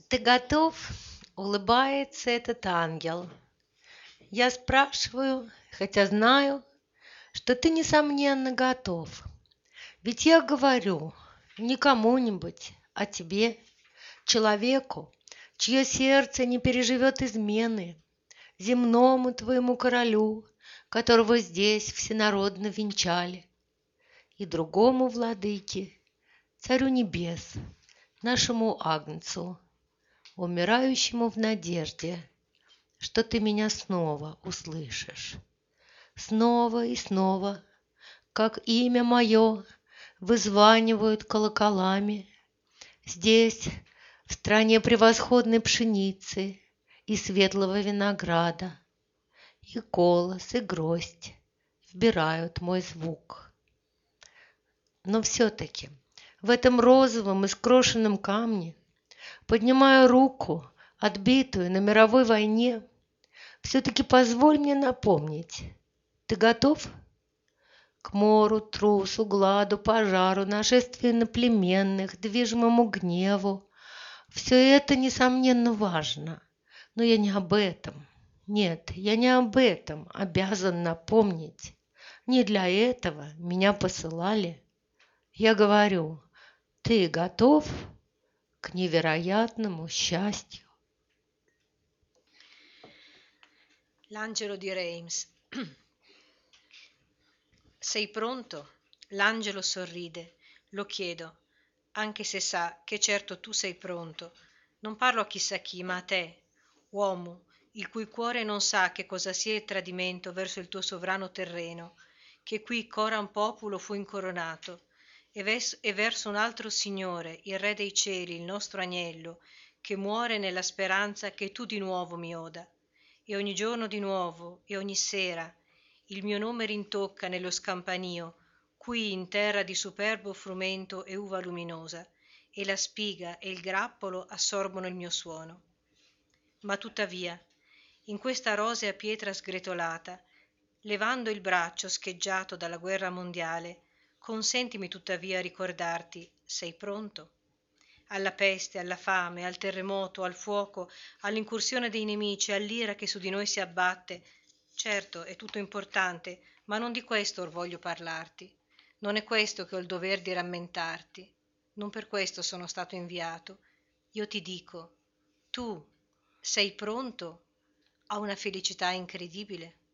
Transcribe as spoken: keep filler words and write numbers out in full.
Ты готов? Улыбается этот ангел. Я спрашиваю, хотя знаю, что ты, несомненно, готов. Ведь я говорю не кому-нибудь, а тебе, человеку, чье сердце не переживет измены, земному твоему королю, которого здесь всенародно венчали, и другому владыке, царю небес, нашему Агнцу, умирающему в надежде, что ты меня снова услышишь. Снова и снова, как имя мое, вызванивают колоколами. Здесь, в стране превосходной пшеницы и светлого винограда, и колос, и гроздь вбирают мой звук. Но все-таки в этом розовом и скрошенном камне, поднимая руку, отбитую на мировой войне, все-таки позволь мне напомнить, ты готов? К мору, трусу, гладу, пожару, нашествию иноплеменных, движимому гневу. Все это, несомненно, важно, но я не об этом. Нет, я не об этом обязан напомнить. Не для этого меня посылали. Я говорю, ты готов к невероятному счастью? L'angelo di Reims. Sei pronto? L'angelo sorride. Lo chiedo, anche se sa che certo tu sei pronto. Non parlo a chissà chi, ma a te, uomo, il cui cuore non sa che cosa sia il tradimento verso il tuo sovrano terreno, che qui coram populo fu incoronato, e, ves- e verso un altro Signore, il Re dei cieli, il nostro agnello, che muore nella speranza che tu di nuovo mi oda. E ogni giorno di nuovo, e ogni sera, il mio nome rintocca nello scampanio, qui in terra di superbo frumento e uva luminosa, e la spiga e il grappolo assorbono il mio suono. Ma tuttavia, in questa rosea pietra sgretolata, levando il braccio scheggiato dalla guerra mondiale, consentimi tuttavia ricordarti, sei pronto? Alla peste, alla fame, al terremoto, al fuoco, all'incursione dei nemici, all'ira che su di noi si abbatte. Certo, è tutto importante, ma non di questo or voglio parlarti. Non è questo che ho il dover di rammentarti. Non per questo sono stato inviato. Io ti dico, tu sei pronto a una felicità incredibile?